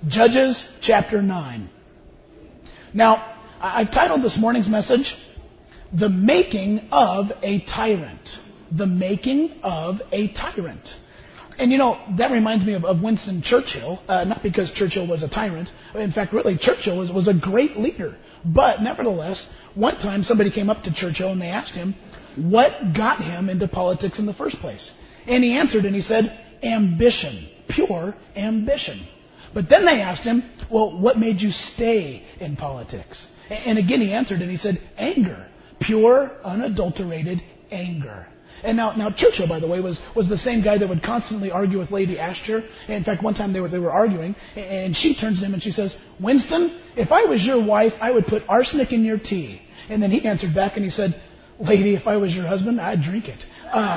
Judges chapter 9. Now, I've titled this morning's message, The Making of a Tyrant. The Making of a Tyrant. And you know, that reminds me of Winston Churchill, not because Churchill was a tyrant. In fact, really, Churchill was a great leader. But nevertheless, one time somebody came up to Churchill and they asked him, what got him into politics in the first place? And he answered and he said, ambition, pure ambition. But then they asked him, well, what made you stay in politics? And again he answered and he said, anger, pure, unadulterated anger. And now Churchill, by the way, was the same guy that would constantly argue with Lady Astor. In fact, one time they were arguing, and she turns to him and she says, Winston, if I was your wife, I would put arsenic in your tea. And then he answered back and he said, lady, if I was your husband, I'd drink it.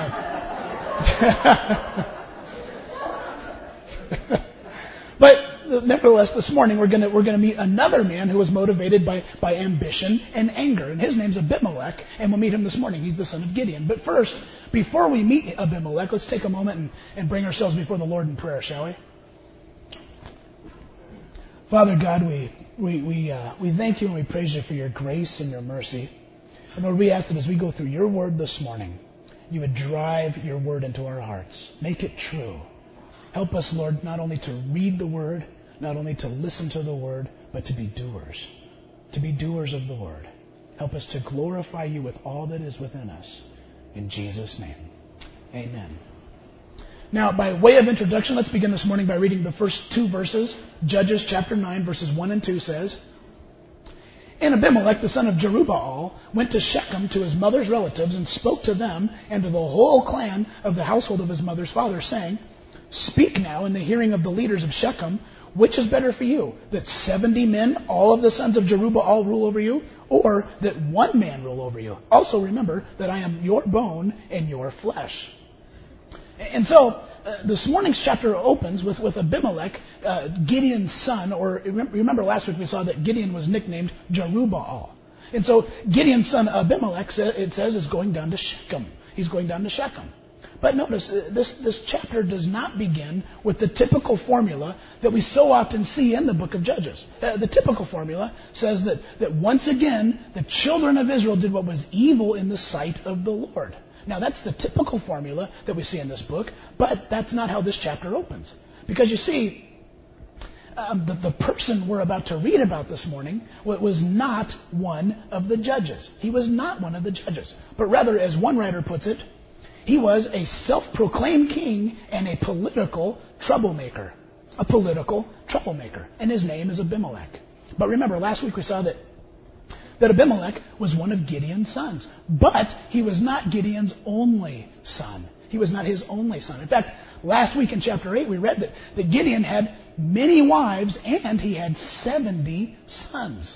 But nevertheless, this morning we're going to meet another man who was motivated by ambition and anger, and his name's Abimelech, and we'll meet him this morning. He's the son of Gideon. But first, before we meet Abimelech, let's take a moment and bring ourselves before the Lord in prayer, shall we? Father God, we thank you and we praise you for your grace and your mercy. And Lord, we ask that as we go through your word this morning, you would drive your word into our hearts. Make it true. Help us, Lord, not only to read the word, not only to listen to the word, but to be doers. To be doers of the word. Help us to glorify you with all that is within us. In Jesus' name, amen. Now, by way of introduction, let's begin this morning by reading the first two verses. Judges chapter 9, verses 1 and 2 says, And Abimelech, the son of Jerubbaal, went to Shechem to his mother's relatives and spoke to them and to the whole clan of the household of his mother's father, saying, Speak now in the hearing of the leaders of Shechem, which is better for you, that 70 men, all of the sons of Jerubbaal, rule over you, or that one man rule over you? Also remember that I am your bone and your flesh. And so, this morning's chapter opens with Abimelech, Gideon's son, or remember last week we saw that Gideon was nicknamed Jerubbaal. And so Gideon's son Abimelech, it says, is going down to Shechem. He's going down to Shechem. But notice, this chapter does not begin with the typical formula that we so often see in the book of Judges. The typical formula says that once again, the children of Israel did what was evil in the sight of the Lord. Now, that's the typical formula that we see in this book, but that's not how this chapter opens. Because you see, the person we're about to read about this morning was not one of the judges. He was not one of the judges. But rather, as one writer puts it, he was a self-proclaimed king and a political troublemaker. A political troublemaker. And his name is Abimelech. But remember, last week we saw that Abimelech was one of Gideon's sons. But he was not Gideon's only son. He was not his only son. In fact, last week in chapter 8 we read that Gideon had many wives and he had 70 sons.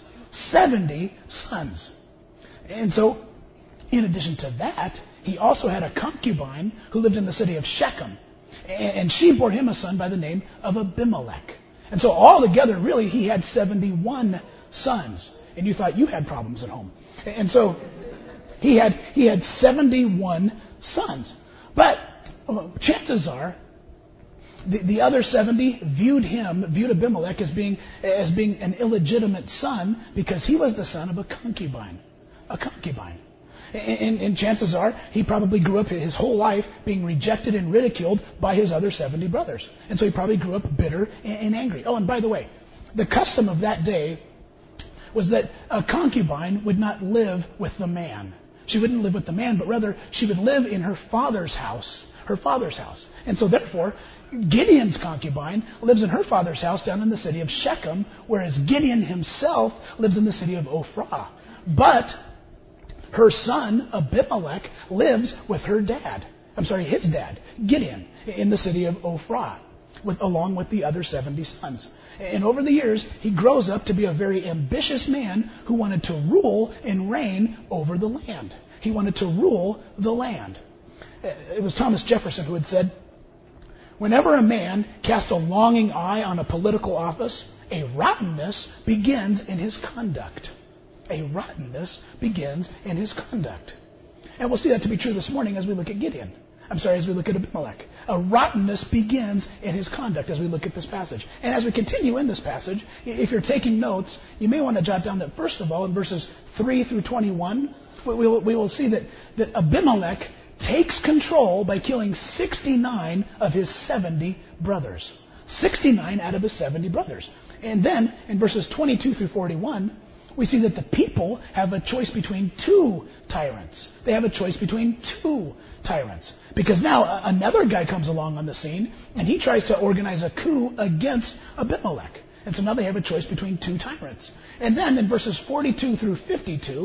70 sons. And so, in addition to that, he also had a concubine who lived in the city of Shechem. And she bore him a son by the name of Abimelech. And so altogether, really, he had 71 sons. And you thought you had problems at home. And so he had 71 sons. But chances are the other 70 viewed Abimelech as being an illegitimate son because he was the son of a concubine. A concubine. And chances are he probably grew up his whole life being rejected and ridiculed by his other 70 brothers. And so he probably grew up bitter and angry. Oh, and by the way, the custom of that day was that a concubine would not live with the man. She wouldn't live with the man, but rather she would live in her father's house. Her father's house. And so therefore, Gideon's concubine lives in her father's house down in the city of Shechem, whereas Gideon himself lives in the city of Ophrah. But her son, Abimelech, lives with his dad, Gideon, in the city of Ophrah, along with the other 70 sons. And over the years, he grows up to be a very ambitious man who wanted to rule and reign over the land. He wanted to rule the land. It was Thomas Jefferson who had said, whenever a man casts a longing eye on a political office, a rottenness begins in his conduct. A rottenness begins in his conduct. And we'll see that to be true this morning as we look at Gideon. as we look at Abimelech. A rottenness begins in his conduct as we look at this passage. And as we continue in this passage, if you're taking notes, you may want to jot down that first of all, in verses 3 through 21, we will see that Abimelech takes control by killing 69 of his 70 brothers. 69 out of his 70 brothers. And then, in verses 22 through 41, we see that the people have a choice between two tyrants. They have a choice between two tyrants. Because now another guy comes along on the scene, and he tries to organize a coup against Abimelech. And so now they have a choice between two tyrants. And then in verses 42 through 52,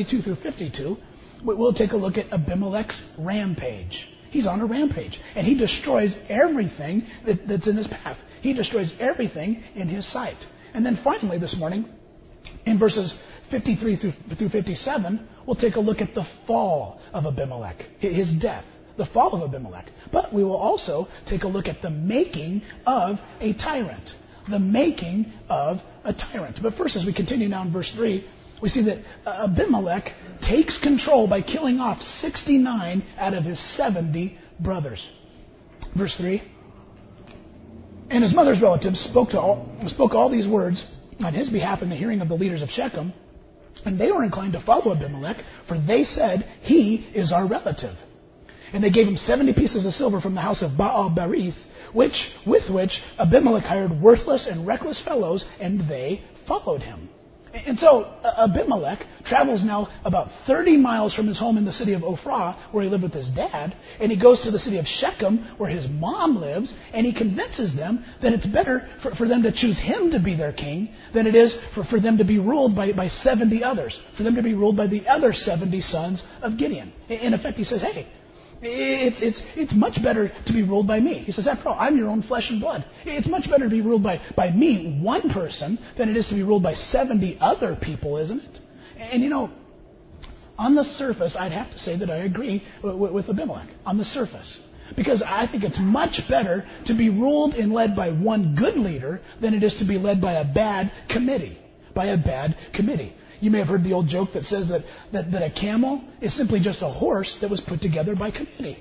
we'll take a look at Abimelech's rampage. He's on a rampage, and he destroys everything that's in his path. He destroys everything in his sight. And then finally this morning, in verses 53 through 57, we'll take a look at the fall of Abimelech, his death, the fall of Abimelech. But we will also take a look at the making of a tyrant. The making of a tyrant. But first, as we continue now in verse 3, we see that Abimelech takes control by killing off 69 out of his 70 brothers. Verse 3. And his mother's relatives spoke all these words on his behalf in the hearing of the leaders of Shechem, and they were inclined to follow Abimelech, for they said, he is our relative. And they gave him 70 pieces of silver from the house of Baal-berith, with which Abimelech hired worthless and reckless fellows, and they followed him. And so Abimelech travels now about 30 miles from his home in the city of Ophrah, where he lived with his dad, and he goes to the city of Shechem, where his mom lives, and he convinces them that it's better for them to choose him to be their king than it is for them to be ruled by 70 others, for them to be ruled by the other 70 sons of Gideon. In effect, he says, hey, it's much better to be ruled by me. He says, after all, I'm your own flesh and blood. It's much better to be ruled by me, one person, than it is to be ruled by 70 other people, isn't it? And on the surface, I'd have to say that I agree with Abimelech. On the surface. Because I think it's much better to be ruled and led by one good leader than it is to be led by a bad committee. You may have heard the old joke that says that a camel is simply just a horse that was put together by committee.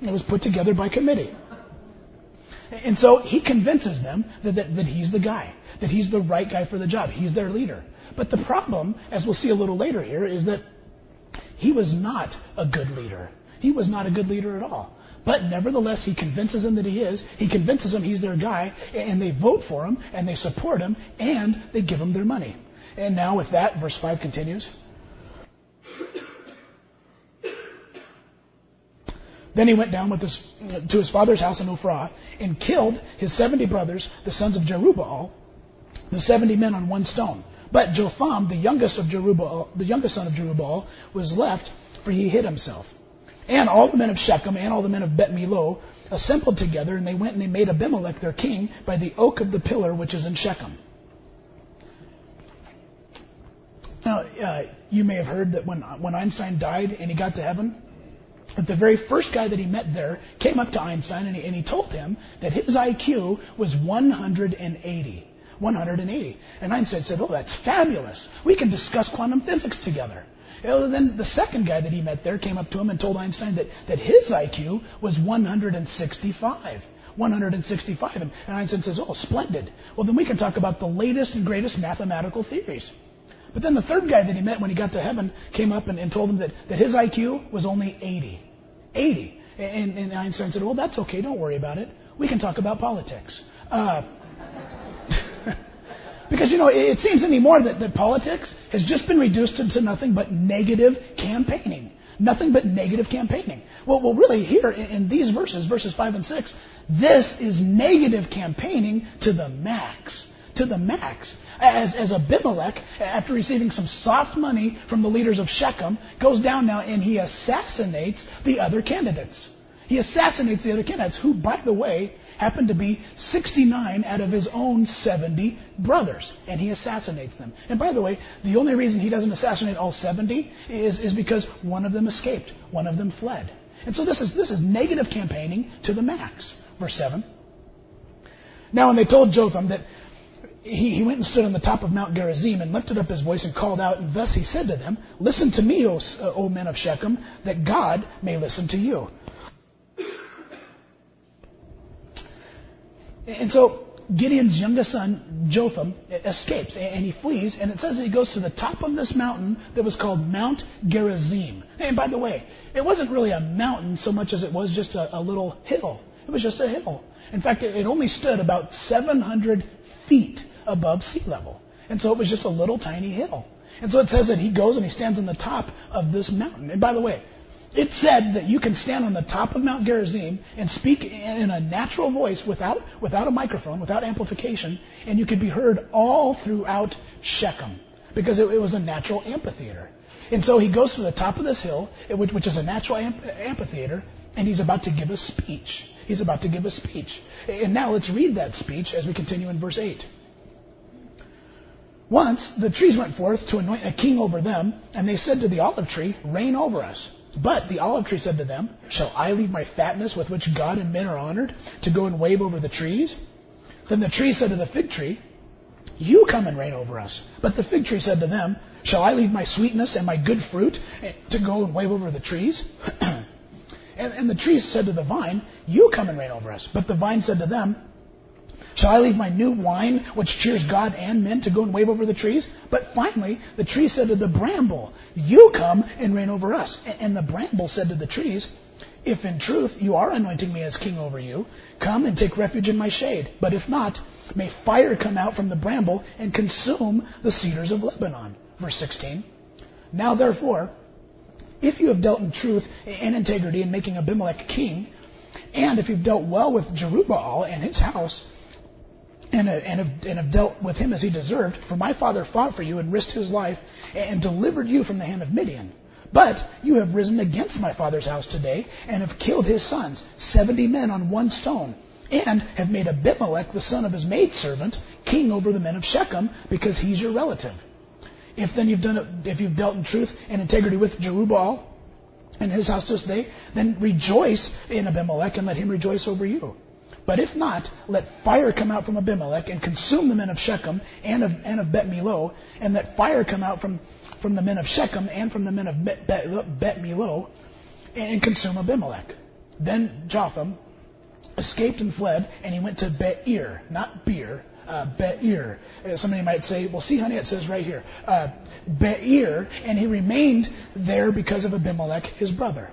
And so he convinces them that he's the guy, that he's the right guy for the job. He's their leader. But the problem, as we'll see a little later here, is that he was not a good leader. He was not a good leader at all. But nevertheless, he convinces them that he is. He convinces them he's their guy, and they vote for him, and they support him, and they give him their money. And now with that, verse 5 continues. Then he went down to his father's house in Ophrah and killed his 70 brothers, the sons of Jerubbaal, the 70 men on one stone. But Jotham, the youngest son of Jerubbaal, was left, for he hid himself. And all the men of Shechem and all the men of Bet Millo assembled together, and they went and they made Abimelech their king by the oak of the pillar which is in Shechem. Now, you may have heard that when Einstein died and he got to heaven, that the very first guy that he met there came up to Einstein and he told him that his IQ was 180. 180. And Einstein said, oh, that's fabulous. We can discuss quantum physics together. And then the second guy that he met there came up to him and told Einstein that his IQ was 165. 165. And Einstein says, oh, splendid. Well, then we can talk about the latest and greatest mathematical theories. But then the third guy that he met when he got to heaven came up and told him that his IQ was only 80. 80. And Einstein said, well, that's okay. Don't worry about it. We can talk about politics. Because, it seems anymore that politics has just been reduced to nothing but negative campaigning. Nothing but negative campaigning. Well, really, here in these verses 5 and 6, this is negative campaigning to the max. To the max. As Abimelech, after receiving some soft money from the leaders of Shechem, goes down now and he assassinates the other candidates. He assassinates the other candidates, who, by the way, happen to be 69 out of his own 70 brothers. And he assassinates them. And by the way, the only reason he doesn't assassinate all 70 is because one of them escaped. One of them fled. And so this is negative campaigning to the max. Verse 7. Now when they told Jotham that he went and stood on the top of Mount Gerizim and lifted up his voice and called out, and thus he said to them, listen to me, O men of Shechem, that God may listen to you. And so Gideon's youngest son, Jotham, escapes, and he flees, and it says that he goes to the top of this mountain that was called Mount Gerizim. And by the way, it wasn't really a mountain so much as it was just a little hill. It was just a hill. In fact, it only stood about 700 feet above sea level. And so it was just a little tiny hill. And so it says that he goes and he stands on the top of this mountain. And by the way, it said that you can stand on the top of Mount Gerizim and speak in a natural voice without a microphone, without amplification, and you could be heard all throughout Shechem because it was a natural amphitheater. And so he goes to the top of this hill, which is a natural amphitheater, and he's about to give a speech. He's about to give a speech. And now let's read that speech as we continue in verse 8. Once the trees went forth to anoint a king over them, and they said to the olive tree, reign over us. But the olive tree said to them, shall I leave my fatness with which God and men are honored to go and wave over the trees? Then the tree said to the fig tree, you come and reign over us. But the fig tree said to them, shall I leave my sweetness and my good fruit to go and wave over the trees? And the tree said to the vine, you come and reign over us. But the vine said to them, shall I leave my new wine, which cheers God and men, to go and wave over the trees? But finally, the tree said to the bramble, you come and reign over us. And the bramble said to the trees, if in truth you are anointing me as king over you, come and take refuge in my shade. But if not, may fire come out from the bramble and consume the cedars of Lebanon. Verse 16. Now therefore, if you have dealt in truth and integrity in making Abimelech king, and if you've dealt well with Jerubbaal and his house, and have dealt with him as he deserved, for my father fought for you and risked his life and delivered you from the hand of Midian. But you have risen against my father's house today and have killed his sons, 70 men on one stone, and have made Abimelech, the son of his maidservant, king over the men of Shechem, because he's your relative. If you've dealt in truth and integrity with Jerubbaal and his house this day, then rejoice in Abimelech and let him rejoice over you. But if not, let fire come out from Abimelech and consume the men of Shechem and of Bet Milo, and let fire come out from the men of Shechem and from the men of Bet Milo, and consume Abimelech. Then Jotham escaped and fled, and he went to Be'er, not Beer, Be'er. Somebody might say, well, see, honey, it says right here, Be'er, and he remained there because of Abimelech, his brother.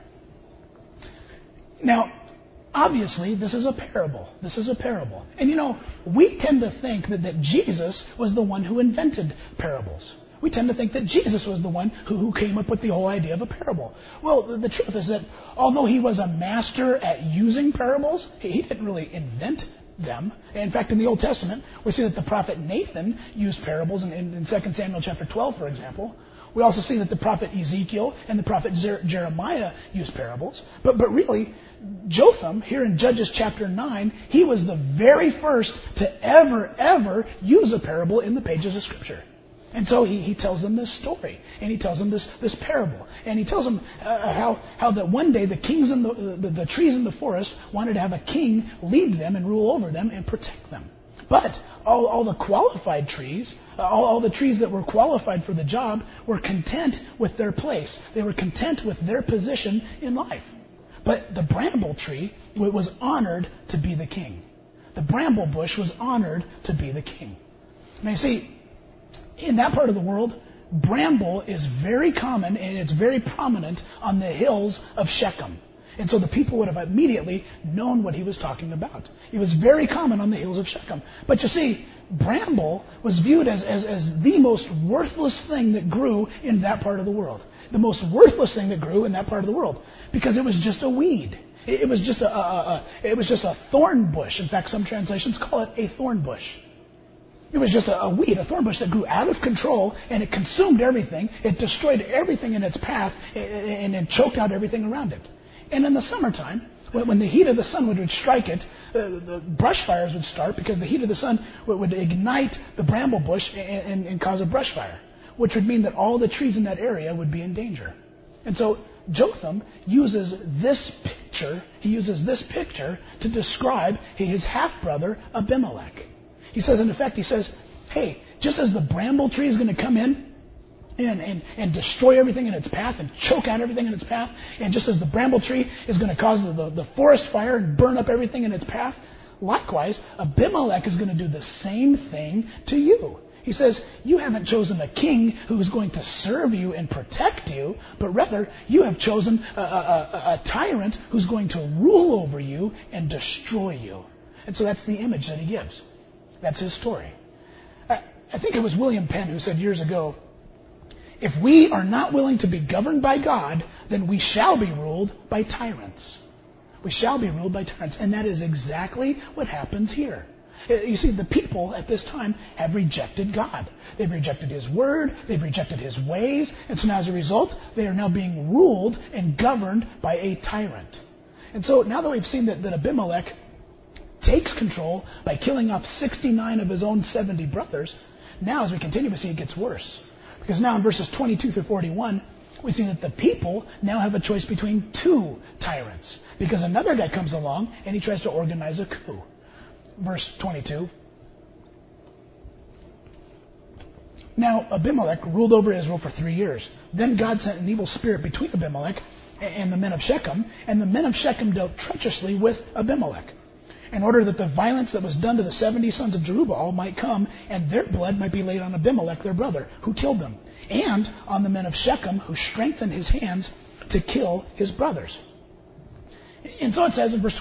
Now, obviously, this is a parable. This is a parable. And we tend to think that Jesus was the one who invented parables. We tend to think that Jesus was the one who came up with the whole idea of a parable. Well, the truth is that although he was a master at using parables, he didn't really invent them. In fact, in the Old Testament, we see that the prophet Nathan used parables in 2 Samuel chapter 12, for example. We also see that the prophet Ezekiel and the prophet Jeremiah used parables. But really, Jotham, here in Judges chapter 9, he was the very first to ever use a parable in the pages of Scripture. And so he tells them this story, and he tells them this parable, and he tells them how that one day the kings and the trees in the forest wanted to have a king lead them and rule over them and protect them. But all the qualified trees, all the trees that were qualified for the job, were content with their place. They were content with their position in life. But the bramble tree was honored to be the king. The bramble bush was honored to be the king. Now you see, in that part of the world, bramble is very common and it's very prominent on the hills of Shechem. And so the people would have immediately known what he was talking about. It was very common on the hills of Shechem. But you see, bramble was viewed as the most worthless thing that grew in that part of the world. The most worthless thing that grew in that part of the world. Because it was just a weed. It was just a thorn bush. In fact, some translations call it a thorn bush. It was just a weed, a thorn bush that grew out of control, and it consumed everything. It destroyed everything in its path, and it choked out everything around it. And in the summertime, when the heat of the sun would strike it, the brush fires would start because the heat of the sun would ignite the bramble bush and cause a brush fire, which would mean that all the trees in that area would be in danger. And so Jotham uses this picture. He uses this picture to describe his half-brother Abimelech. He says, in effect, hey, just as the bramble tree is going to come in and destroy everything in its path and choke out everything in its path, and just as the bramble tree is going to cause the forest fire and burn up everything in its path, Likewise, Abimelech is going to do the same thing to you. He says, you haven't chosen a king who is going to serve you and protect you, but rather you have chosen a tyrant who's going to rule over you and destroy you. And so that's the image that he gives. That's his story. I think it was William Penn who said years ago, if we are not willing to be governed by God, then we shall be ruled by tyrants. We shall be ruled by tyrants. And that is exactly what happens here. You see, the people at this time have rejected God. They've rejected His Word. They've rejected His ways. And so now as a result, they are now being ruled and governed by a tyrant. And so now that we've seen that Abimelech takes control by killing off 69 of his own 70 brothers, now as we continue to see, it gets worse. Because now in verses 22 through 41, we see that the people now have a choice between two tyrants. Because another guy comes along and he tries to organize a coup. Verse 22. Now Abimelech ruled over Israel for 3 years. Then God sent an evil spirit between Abimelech and the men of Shechem, and the men of Shechem dealt treacherously with Abimelech, in order that the violence that was done to the 70 sons of Jerubbaal might come, and their blood might be laid on Abimelech their brother, who killed them, and on the men of Shechem, who strengthened his hands to kill his brothers. And so it says in verse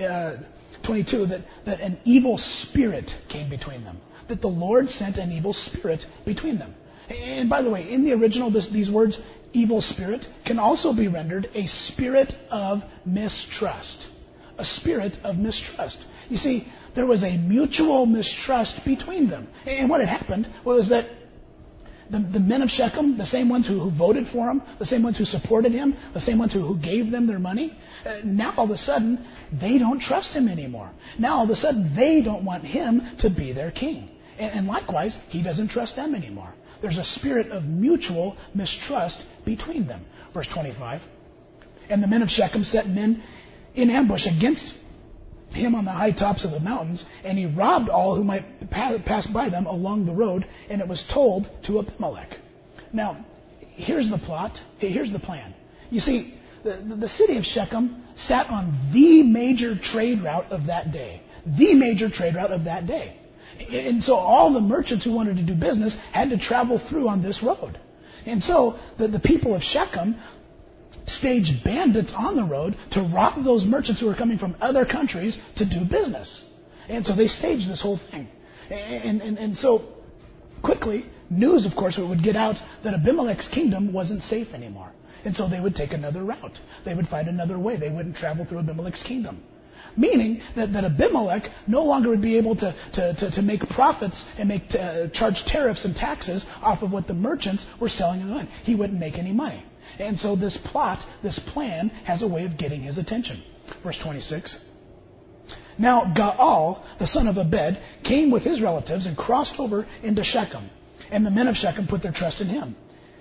22 that an evil spirit came between them, that the Lord sent an evil spirit between them. And by the way, in the original, these words, evil spirit, can also be rendered a spirit of mistrust. A spirit of mistrust. You see, there was a mutual mistrust between them. And what had happened was that the men of Shechem, the same ones who voted for him, the same ones who supported him, the same ones who gave them their money, now all of a sudden, they don't trust him anymore. Now all of a sudden, they don't want him to be their king. And likewise, he doesn't trust them anymore. There's a spirit of mutual mistrust between them. Verse 25. And the men of Shechem set men in ambush against him on the high tops of the mountains, and he robbed all who might pass by them along the road, and it was told to Abimelech. Now, here's the plot. Here's the plan. You see, the city of Shechem sat on the major trade route of that day. The major trade route of that day. And so all the merchants who wanted to do business had to travel through on this road. And so the people of Shechem staged bandits on the road to rob those merchants who were coming from other countries to do business. And so they staged this whole thing. And so quickly, news, of course, would get out that Abimelech's kingdom wasn't safe anymore. And so they would take another route. They would find another way. They wouldn't travel through Abimelech's kingdom. Meaning that Abimelech no longer would be able to make profits and charge tariffs and taxes off of what the merchants were selling in the land. He wouldn't make any money. And so this plot, this plan, has a way of getting his attention. Verse 26. Now Gaal, the son of Abed, came with his relatives and crossed over into Shechem. And the men of Shechem put their trust in him.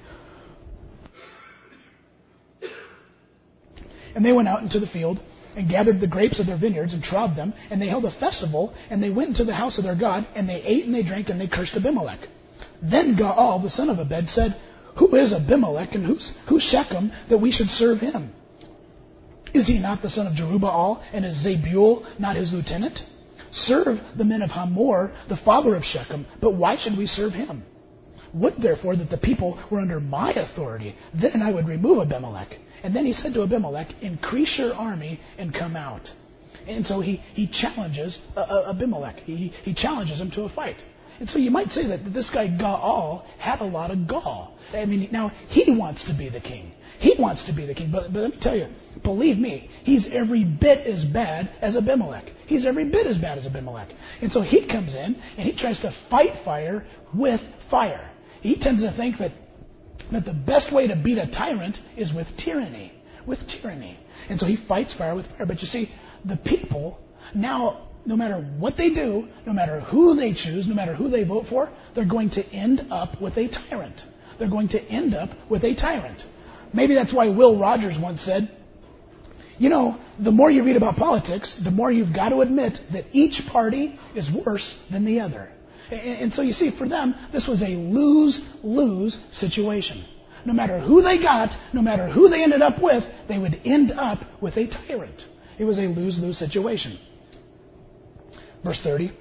And they went out into the field and gathered the grapes of their vineyards and trod them. And they held a festival, and they went into the house of their God, and they ate and they drank, and they cursed Abimelech. Then Gaal, the son of Abed, said, who is Abimelech, and who's Shechem, that we should serve him? Is he not the son of Jerubbaal, and is Zebul not his lieutenant? Serve the men of Hamor, the father of Shechem, but why should we serve him? Would therefore that the people were under my authority, then I would remove Abimelech. And then he said to Abimelech, increase your army and come out. And so he challenges Abimelech. He challenges him to a fight. And so you might say that this guy Gaal had a lot of gall. I mean, now he wants to be the king. He wants to be the king. But let me tell you, believe me, he's every bit as bad as Abimelech. He's every bit as bad as Abimelech. And so he comes in and he tries to fight fire with fire. He tends to think that the best way to beat a tyrant is with tyranny. With tyranny. And so he fights fire with fire. But you see, the people now, no matter what they do, no matter who they choose, no matter who they vote for, they're going to end up with a tyrant. They're going to end up with a tyrant. Maybe that's why Will Rogers once said, you know, the more you read about politics, the more you've got to admit that each party is worse than the other. And so you see, for them, this was a lose-lose situation. No matter who they got, no matter who they ended up with, they would end up with a tyrant. It was a lose-lose situation. Verse 30.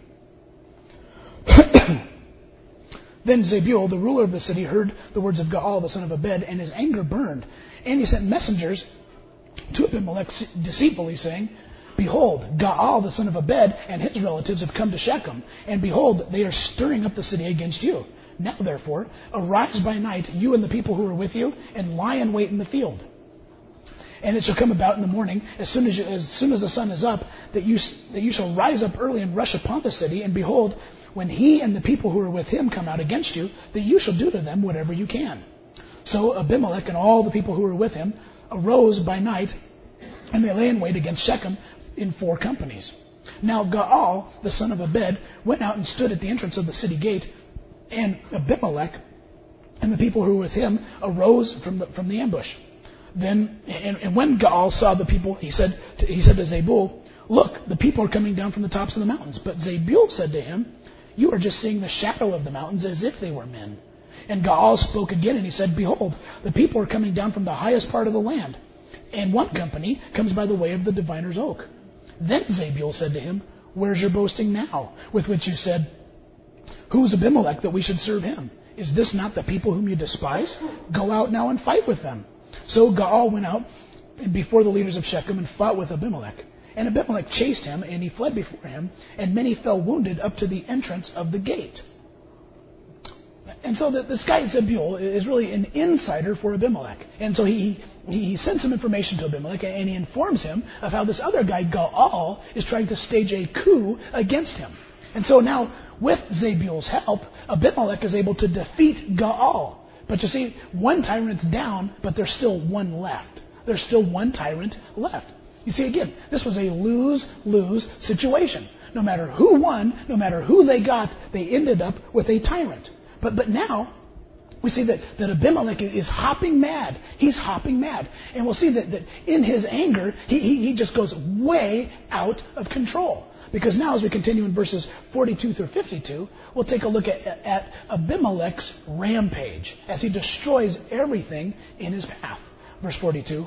Then Zebul, the ruler of the city, heard the words of Gaal, the son of Ebed, and his anger burned. And he sent messengers to Abimelech deceitfully, saying, Behold, Gaal, the son of Ebed, and his relatives have come to Shechem, and behold, they are stirring up the city against you. Now, therefore, arise by night, you and the people who are with you, and lie in wait in the field. And it shall come about in the morning, as soon as the sun is up, that you shall rise up early and rush upon the city, and behold, when he and the people who are with him come out against you, that you shall do to them whatever you can. So Abimelech and all the people who were with him arose by night, and they lay in wait against Shechem in 4 companies. Now Gaal, the son of Ebed, went out and stood at the entrance of the city gate, and Abimelech and the people who were with him arose from the ambush. Then, and when Gaal saw the people, he said to Zebul, Look, the people are coming down from the tops of the mountains. But Zebul said to him, You are just seeing the shadow of the mountains as if they were men. And Gaal spoke again, and he said, Behold, the people are coming down from the highest part of the land, and one company comes by the way of the diviner's oak. Then Zebul said to him, Where's your boasting now, with which you said, Who's Abimelech that we should serve him? Is this not the people whom you despise? Go out now and fight with them. So Gaal went out before the leaders of Shechem and fought with Abimelech. And Abimelech chased him, and he fled before him, and many fell wounded up to the entrance of the gate. And so this guy Zebul is really an insider for Abimelech. And so he sends some information to Abimelech, and he informs him of how this other guy, Gaal, is trying to stage a coup against him. And so now, with Zebul's help, Abimelech is able to defeat Gaal. But you see, one tyrant's down, but there's still one left. There's still one tyrant left. You see, again, this was a lose-lose situation. No matter who won, no matter who they got, they ended up with a tyrant. But now, we see that Abimelech is hopping mad. He's hopping mad. And we'll see that in his anger, he just goes way out of control. Because now, as we continue in verses 42 through 52, we'll take a look at Abimelech's rampage as he destroys everything in his path. Verse 42.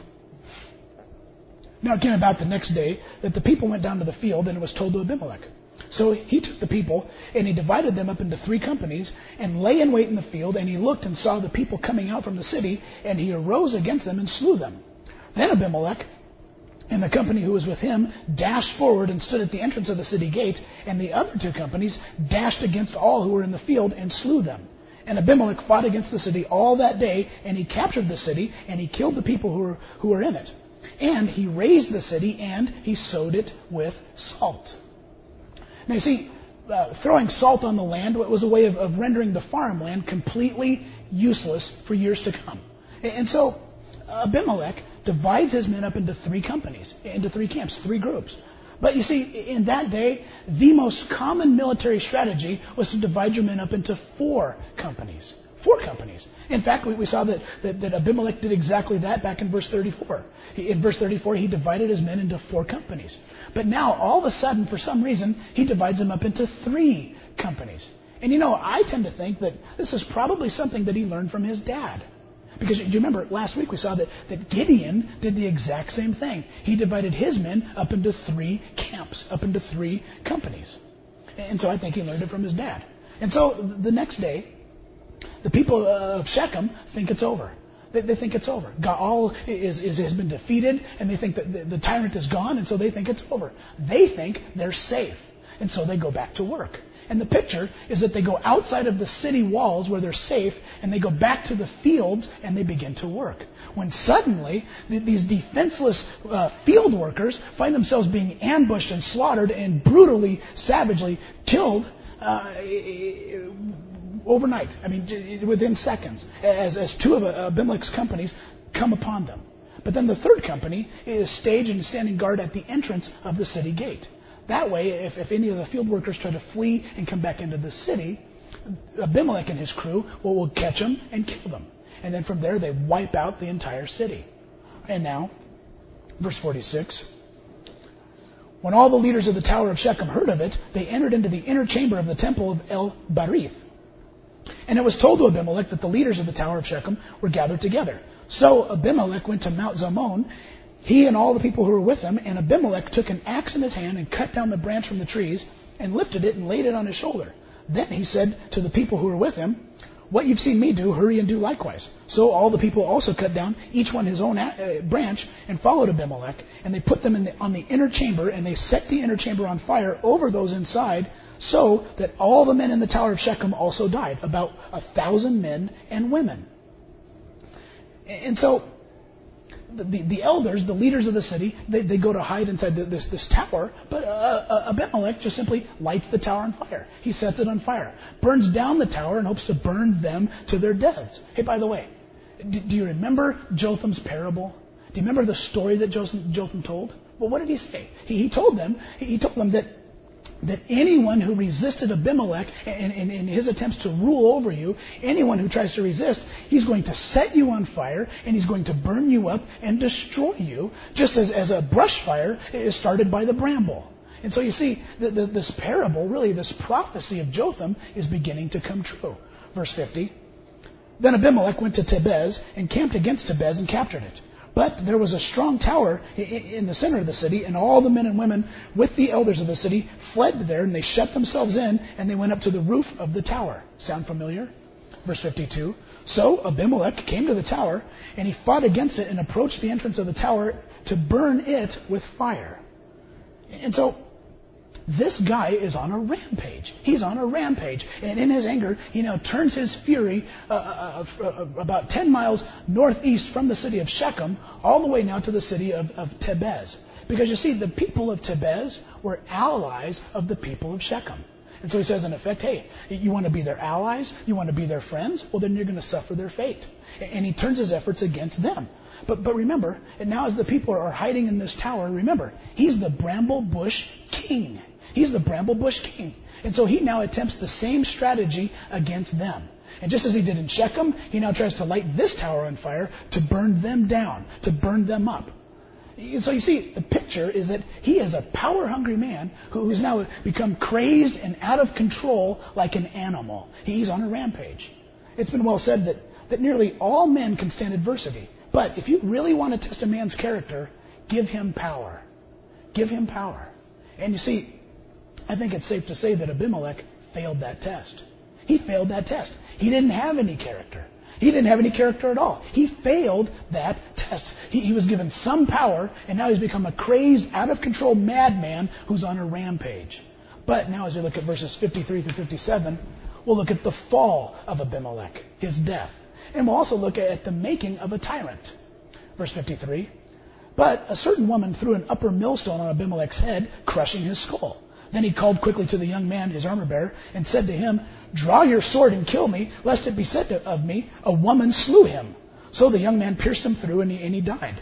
Now it came about the next day that the people went down to the field, and it was told to Abimelech. So he took the people, and he divided them up into 3 companies, and lay in wait in the field, and he looked and saw the people coming out from the city, and he arose against them and slew them. Then Abimelech and the company who was with him dashed forward and stood at the entrance of the city gate, and the other 2 companies dashed against all who were in the field and slew them. And Abimelech fought against the city all that day, and he captured the city, and he killed the people who were in it. And he razed the city, and he sowed it with salt. Now you see, throwing salt on the land was a way of rendering the farmland completely useless for years to come. And so Abimelech divides his men up into 3 companies, into 3 camps, 3 groups. But you see, in that day, the most common military strategy was to divide your men up into 4 companies. 4 companies. In fact, we saw that Abimelech did exactly that back in verse 34. In verse 34, he divided his men into 4 companies. But now, all of a sudden, for some reason, he divides them up into 3 companies. And you know, I tend to think that this is probably something that he learned from his dad. Because do you remember, last week we saw that Gideon did the exact same thing. He divided his men up into 3 camps, up into 3 companies. And so I think he learned it from his dad. And so the next day, the people of Shechem think it's over. They think it's over. Gaal has been defeated, and they think that the tyrant is gone, and so they think it's over. They think they're safe, and so they go back to work. And the picture is that they go outside of the city walls where they're safe, and they go back to the fields, and they begin to work. When suddenly, these defenseless field workers find themselves being ambushed and slaughtered and brutally, savagely killed overnight. I mean, within seconds, as 2 of Abimelech's companies come upon them. But then the 3rd company is staged and standing guard at the entrance of the city gate. That way, if any of the field workers try to flee and come back into the city, Abimelech and his crew will catch them and kill them. And then from there, they wipe out the entire city. And now, verse 46. When all the leaders of the tower of Shechem heard of it, they entered into the inner chamber of the temple of El-Barith. And it was told to Abimelech that the leaders of the tower of Shechem were gathered together. So Abimelech went to Mount Zalmon, he and all the people who were with him, and Abimelech took an axe in his hand and cut down the branch from the trees and lifted it and laid it on his shoulder. Then he said to the people who were with him, "What you've seen me do, hurry and do likewise." So all the people also cut down, each one his own branch, and followed Abimelech. And they put them on the inner chamber, and they set the inner chamber on fire over those inside, so that all the men in the tower of Shechem also died, about 1,000 men and women. And so the elders, the leaders of the city, they go to hide inside this tower, but Abimelech just simply lights the tower on fire. He sets it on fire, burns down the tower, and hopes to burn them to their deaths. Hey, by the way, do you remember Jotham's parable? Do you remember the story that Jotham told? Well, what did he say? He told them that anyone who resisted Abimelech in his attempts to rule over you, anyone who tries to resist, he's going to set you on fire, and he's going to burn you up and destroy you, just as a brush fire is started by the bramble. And so you see, this parable, really this prophecy of Jotham, is beginning to come true. Verse 50, "Then Abimelech went to Tebez and camped against Tebez and captured it. But there was a strong tower in the center of the city, and all the men and women with the elders of the city fled there, and they shut themselves in, and they went up to the roof of the tower." Sound familiar? Verse 52. "So Abimelech came to the tower, and he fought against it and approached the entrance of the tower to burn it with fire." And so this guy is on a rampage. He's on a rampage. And in his anger, he now turns his fury about 10 miles northeast from the city of Shechem, all the way now to the city of Tebez. Because you see, the people of Tebez were allies of the people of Shechem. And so he says, in effect, hey, you want to be their allies? You want to be their friends? Well, then you're going to suffer their fate. And he turns his efforts against them. But remember, and now as the people are hiding in this tower, remember, he's the bramble bush king. He's the bramble bush king. And so he now attempts the same strategy against them. And just as he did in Shechem, he now tries to light this tower on fire to burn them down, to burn them up. So you see, the picture is that he is a power-hungry man who's now become crazed and out of control like an animal. He's on a rampage. It's been well said that nearly all men can stand adversity. But if you really want to test a man's character, give him power. Give him power. And you see, I think it's safe to say that Abimelech failed that test. He failed that test. He didn't have any character. He didn't have any character at all. He failed that test. He was given some power, and now he's become a crazed, out-of-control madman who's on a rampage. But now as we look at verses 53 through 57, we'll look at the fall of Abimelech, his death. And we'll also look at the making of a tyrant. Verse 53, "But a certain woman threw an upper millstone on Abimelech's head, crushing his skull. Then he called quickly to the young man, his armor-bearer, and said to him, 'Draw your sword and kill me, lest it be said of me, a woman slew him.' So the young man pierced him through, and he died.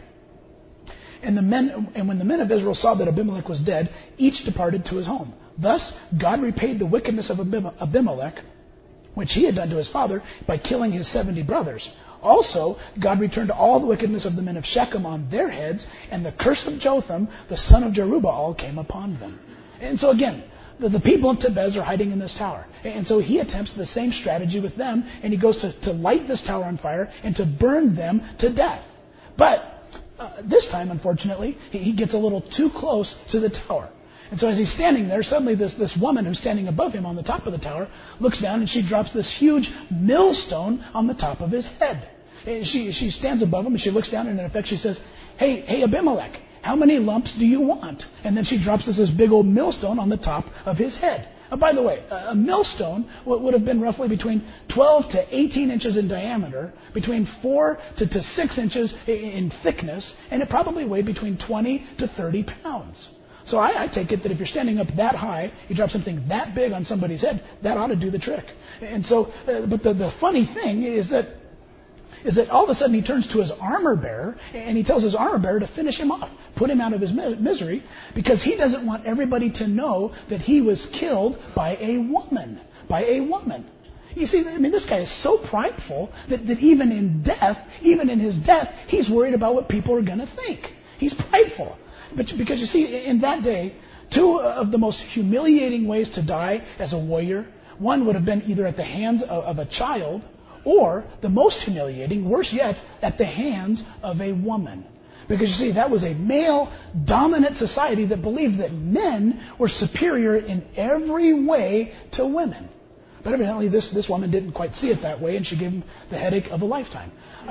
And when the men of Israel saw that Abimelech was dead, each departed to his home. Thus God repaid the wickedness of Abimelech, which he had done to his father, by killing his 70 brothers. Also, God returned all the wickedness of the men of Shechem on their heads, and the curse of Jotham, the son of Jerubbaal, came upon them." And so again, the people of Tebez are hiding in this tower. And so he attempts the same strategy with them, and he goes to light this tower on fire and to burn them to death. But this time, unfortunately, he gets a little too close to the tower. And so as he's standing there, suddenly this woman who's standing above him on the top of the tower looks down, and she drops this huge millstone on the top of his head. And she stands above him, and she looks down, and in effect she says, Hey, Abimelech, how many lumps do you want?" And then she drops this big old millstone on the top of his head. By the way, a millstone would have been roughly between 12 to 18 inches in diameter, between 4 to 6 inches in thickness, and it probably weighed between 20 to 30 pounds. So I take it that if you're standing up that high, you drop something that big on somebody's head, that ought to do the trick. And so, but the funny thing is that all of a sudden he turns to his armor-bearer, and he tells his armor-bearer to finish him off, put him out of his misery, because he doesn't want everybody to know that he was killed by a woman. By a woman. You see, this guy is so prideful that even in death, even in his death, he's worried about what people are going to think. He's prideful. Because you see, in that day, two of the most humiliating ways to die as a warrior, one would have been either at the hands of a child, or the most humiliating, worse yet, at the hands of a woman. Because you see, that was a male-dominant society that believed that men were superior in every way to women. But evidently this woman didn't quite see it that way, and she gave him the headache of a lifetime.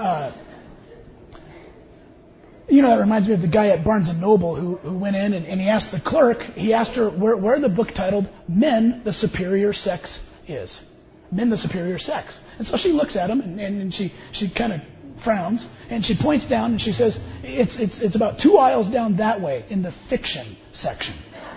That reminds me of the guy at Barnes & Noble who went in and he asked the clerk, he asked her where the book titled Men, the Superior Sex is. Men, the Superior Sex. And so she looks at him and she kind of frowns and she points down and she says, it's about 2 aisles down that way in the fiction section.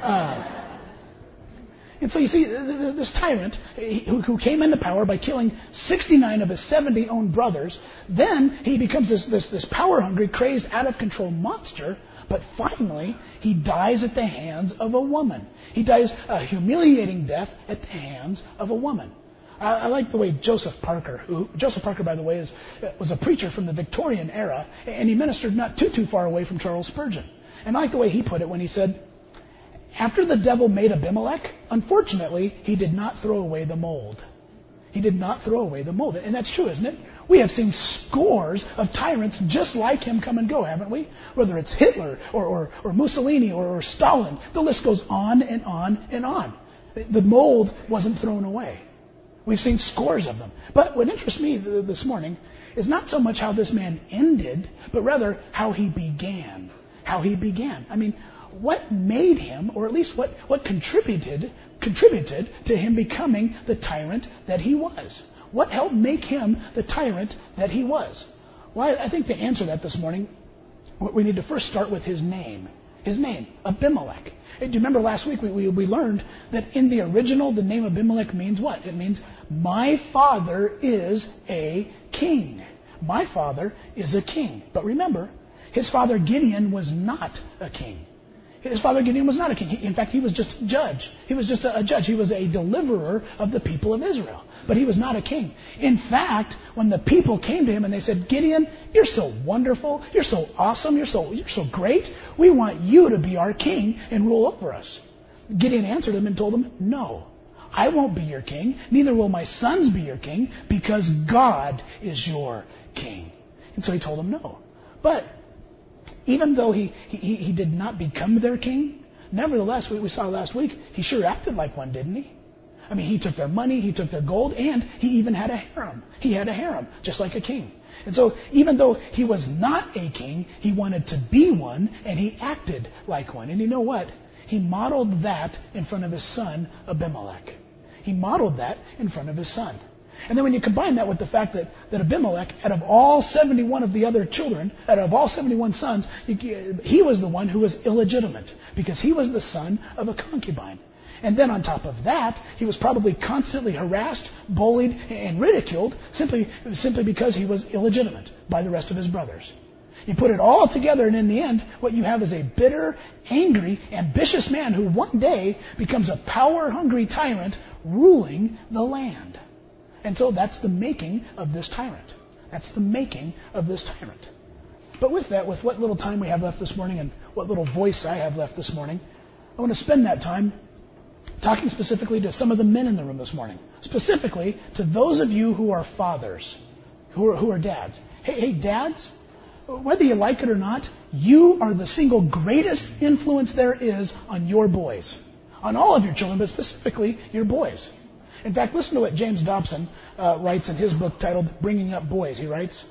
And so you see, this tyrant who came into power by killing 69 of his 70 own brothers, then he becomes this power-hungry, crazed, out-of-control monster, but finally he dies at the hands of a woman. He dies a humiliating death at the hands of a woman. I like the way Joseph Parker, by the way, was a preacher from the Victorian era, and he ministered not too far away from Charles Spurgeon. And I like the way he put it when he said, after the devil made Abimelech, unfortunately, he did not throw away the mold. He did not throw away the mold. And that's true, isn't it? We have seen scores of tyrants just like him come and go, haven't we? Whether it's Hitler or Mussolini or Stalin, the list goes on and on and on. The mold wasn't thrown away. We've seen scores of them. But what interests me this morning is not so much how this man ended, but rather how he began. How he began. I mean, what made him, or at least what contributed to him becoming the tyrant that he was? What helped make him the tyrant that he was? Well, I think to answer that this morning, we need to first start with his name. His name, Abimelech. Do you remember last week we learned that in the original, the name Abimelech means what? It means, my father is a king. My father is a king. But remember, his father Gideon was not a king. His father Gideon was not a king. In fact, he was just a judge. He was just a judge. He was a deliverer of the people of Israel. But he was not a king. In fact, when the people came to him and they said, Gideon, you're so wonderful. You're so awesome. You're so great. We want you to be our king and rule over us. Gideon answered them and told them, no, I won't be your king. Neither will my sons be your king, because God is your king. And so he told them no. But even though he did not become their king, nevertheless, we saw last week, he sure acted like one, didn't he? I mean, he took their money, he took their gold, and he even had a harem. He had a harem, just like a king. And so even though he was not a king, he wanted to be one, and he acted like one. And you know what? He modeled that in front of his son, Abimelech. He modeled that in front of his son. And then when you combine that with the fact that Abimelech, out of all 71 of the other children, out of all 71 sons, he was the one who was illegitimate, because he was the son of a concubine. And then on top of that, he was probably constantly harassed, bullied, and ridiculed simply because he was illegitimate by the rest of his brothers. You put it all together, and in the end, what you have is a bitter, angry, ambitious man who one day becomes a power-hungry tyrant ruling the land. And so that's the making of this tyrant. That's the making of this tyrant. But with that, with what little time we have left this morning and what little voice I have left this morning, I want to spend that time talking specifically to some of the men in the room this morning. Specifically to those of you who are fathers, who are dads. Hey, dads, whether you like it or not, you are the single greatest influence there is on your boys. On all of your children, but specifically your boys. In fact, listen to what James Dobson writes in his book titled Bringing Up Boys. He writes,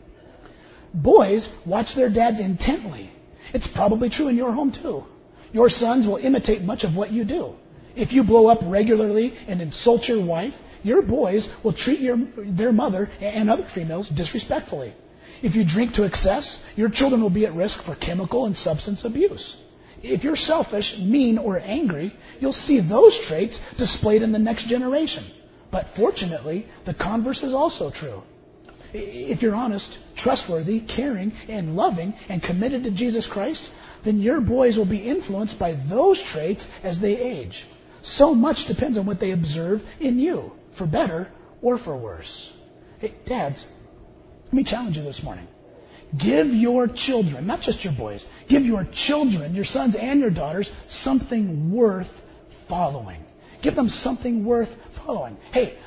boys watch their dads intently. It's probably true in your home too. Your sons will imitate much of what you do. If you blow up regularly and insult your wife, your boys will treat their mother and other females disrespectfully. If you drink to excess, your children will be at risk for chemical and substance abuse. If you're selfish, mean, or angry, you'll see those traits displayed in the next generation. But fortunately, the converse is also true. If you're honest, trustworthy, caring, and loving, and committed to Jesus Christ, then your boys will be influenced by those traits as they age. So much depends on what they observe in you, for better or for worse. Hey, dads, let me challenge you this morning. Give your children, not just your boys, give your children, your sons and your daughters, something worth following. Give them something worth following. Hey,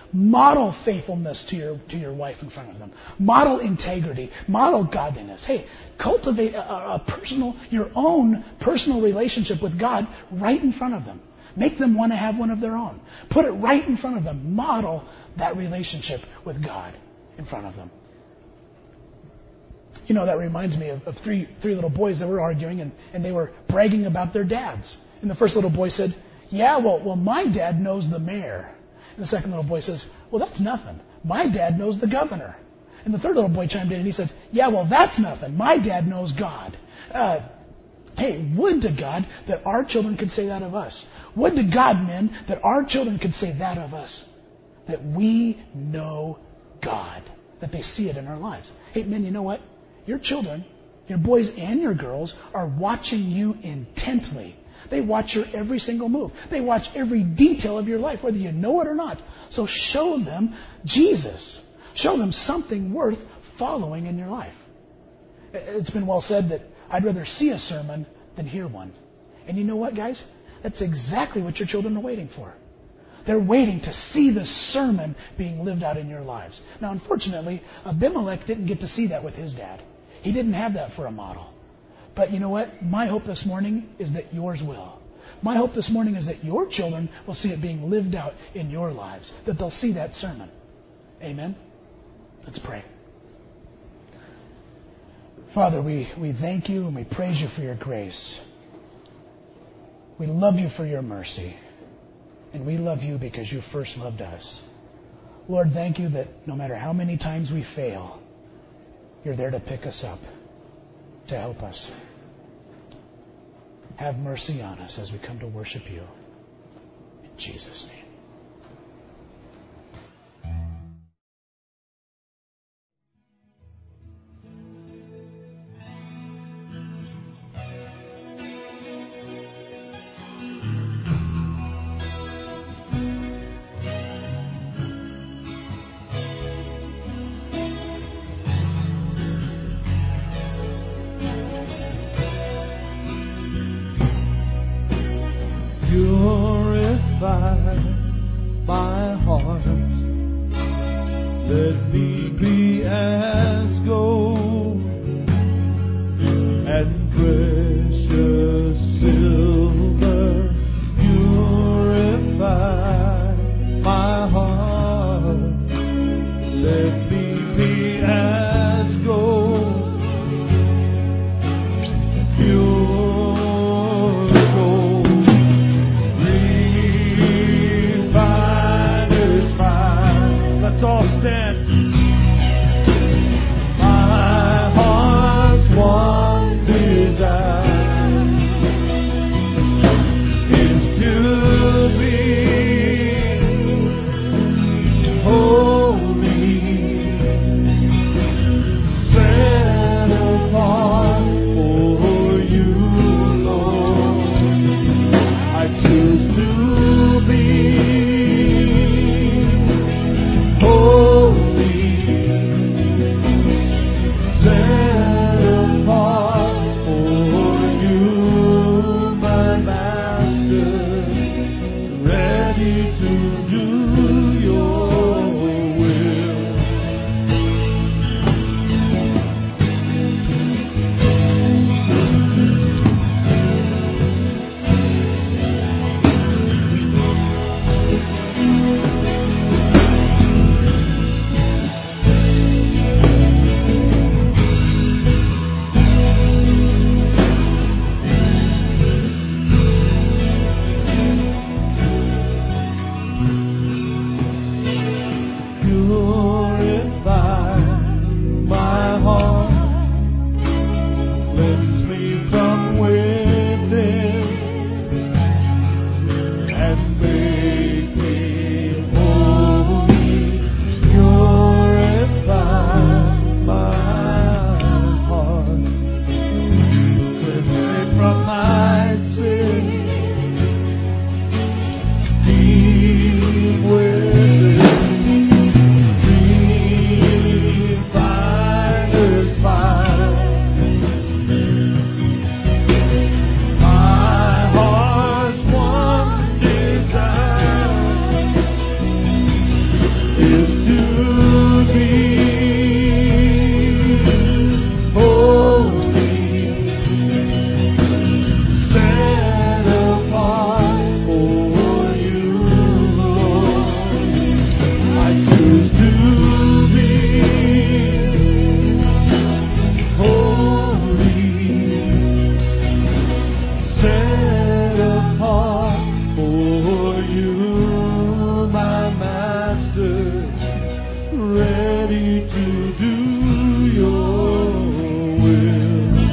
Model faithfulness to your wife in front of them. Model integrity. Model godliness. Hey, cultivate your own personal relationship with God right in front of them. Make them want to have one of their own. Put it right in front of them. Model that relationship with God in front of them. You know, that reminds me of three little boys that were arguing, and they were bragging about their dads. And the first little boy said, yeah, well, my dad knows the mayor. And the second little boy says, well, that's nothing. My dad knows the governor. And the third little boy chimed in and he said, yeah, well, that's nothing. My dad knows God. Hey, would to God that our children could say that of us. Would to God, men, that our children could say that of us. That we know God. That they see it in our lives. Hey, men, you know what? Your children, your boys and your girls, are watching you intently. They watch your every single move. They watch every detail of your life, whether you know it or not. So show them Jesus. Show them something worth following in your life. It's been well said that I'd rather see a sermon than hear one. And you know what, guys? That's exactly what your children are waiting for. They're waiting to see the sermon being lived out in your lives. Now, unfortunately, Abimelech didn't get to see that with his dad. He didn't have that for a model. But you know what? My hope this morning is that yours will. My hope this morning is that your children will see it being lived out in your lives, that they'll see that sermon. Amen? Let's pray. Father, we thank you and we praise you for your grace. We love you for your mercy. And we love you because you first loved us. Lord, thank you that no matter how many times we fail, you're there to pick us up, to help us. Have mercy on us as we come to worship you. In Jesus' name. My heart, let me be as gold and precious silver. Purify my heart, let me be as gold, pure. Holy to do your will.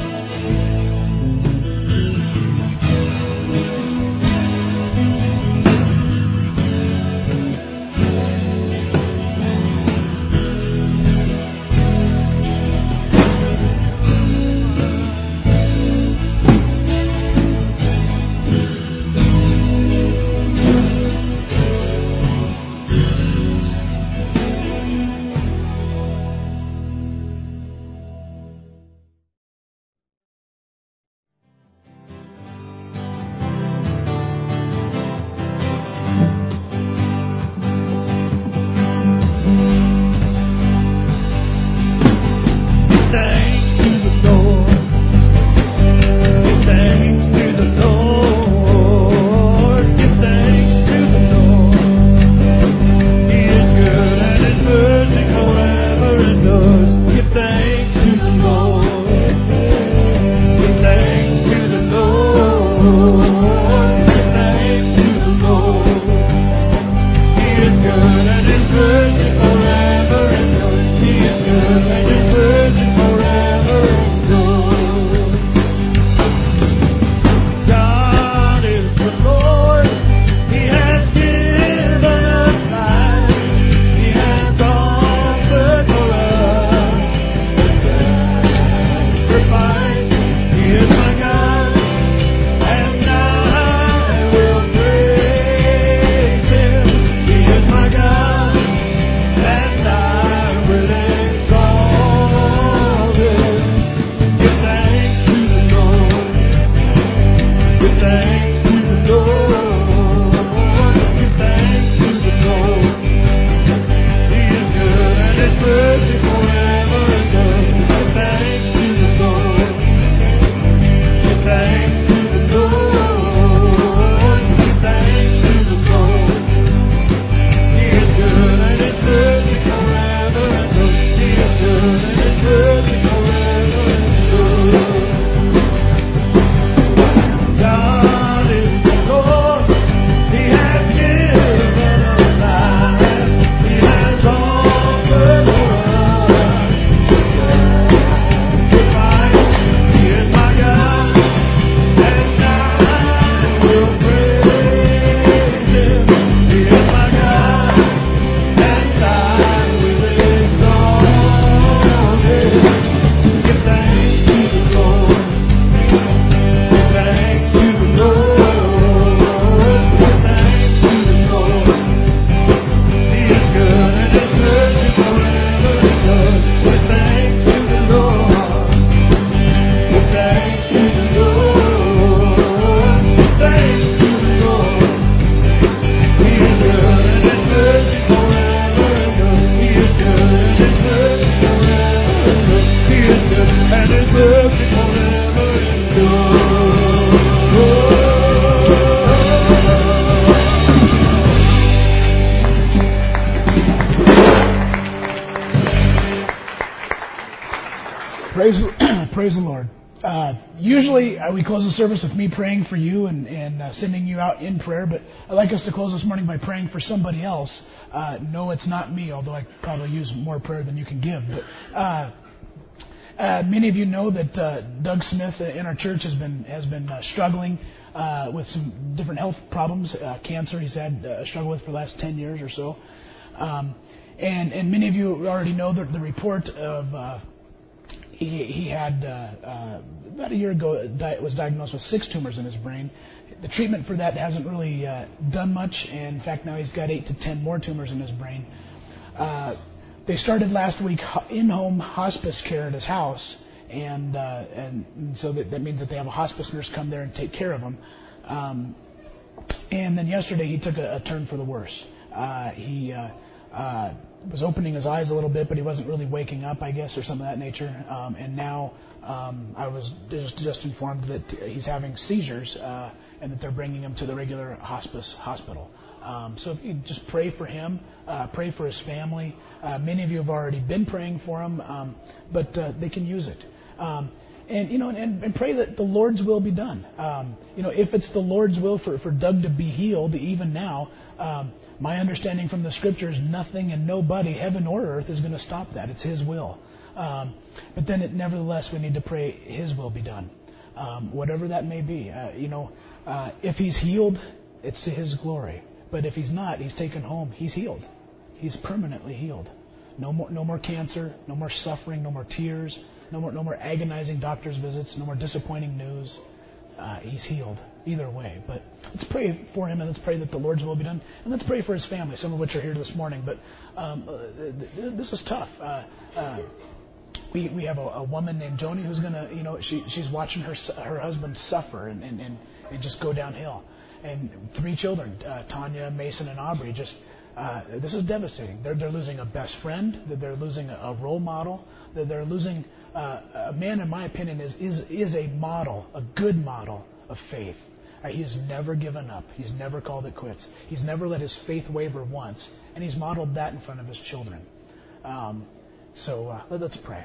Praise the Lord. Usually we close the service with me praying for you and sending you out in prayer, but I'd like us to close this morning by praying for somebody else. No, it's not me, although I probably use more prayer than you can give. But many of you know that Doug Smith in our church has been struggling with some different health problems, cancer he's had struggled with for the last 10 years or so. And many of you already know the report of he had about a year ago was diagnosed with 6 tumors in his brain. The treatment for that hasn't really done much, and in fact now he's got 8 to 10 more tumors in his brain. They started last week in-home hospice care at his house, and so that means that they have a hospice nurse come there and take care of him. And then yesterday he took a turn for the worse. He was opening his eyes a little bit, but he wasn't really waking up, I guess, or something of that nature. And now I was just informed that he's having seizures and that they're bringing him to the regular hospice hospital. So if you just pray for him, pray for his family. Many of you have already been praying for him, but they can use it. And, and pray that the Lord's will be done. If it's the Lord's will for Doug to be healed, even now, my understanding from the Scriptures, nothing and nobody, heaven or earth, is going to stop that. It's His will. But then, nevertheless, we need to pray His will be done. Whatever that may be. If He's healed, it's to His glory. But if He's not, He's taken home. He's healed. He's permanently healed. No more cancer. No more suffering. No more tears. No more agonizing doctor's visits. No more disappointing news. He's healed either way. But let's pray for him, and let's pray that the Lord's will be done. And let's pray for his family, some of which are here this morning. But this is tough. We have a woman named Joni who's gonna, she's watching her husband suffer and just go downhill. And 3 children, Tanya, Mason, and Aubrey. This is devastating. They're losing a best friend. They're losing a role model. They're losing a man, in my opinion, is a model, a good model of faith. He's never given up. He's never called it quits. He's never let his faith waver once, and he's modeled that in front of his children. So let's pray.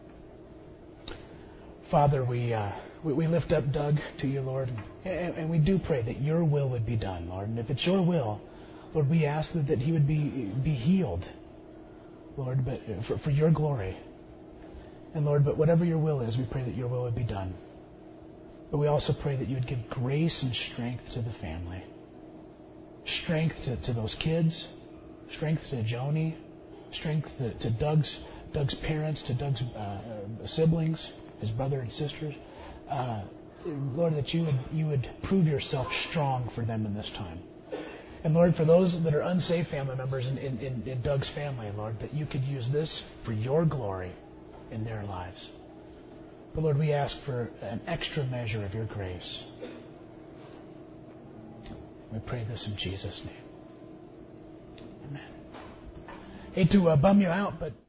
Father, we lift up Doug to you, Lord, and we do pray that your will would be done, Lord. And if it's your will, Lord, we ask that he would be healed, Lord, but for your glory. And Lord, but whatever your will is, we pray that your will would be done. But we also pray that you would give grace and strength to the family. Strength to those kids. Strength to Joni. Strength to Doug's parents, to Doug's siblings, his brother and sisters. Lord, that you would prove yourself strong for them in this time. And Lord, for those that are unsaved family members in Doug's family, Lord, that you could use this for your glory in their lives. But Lord, we ask for an extra measure of your grace. We pray this in Jesus' name. Amen. Hate to bum you out, but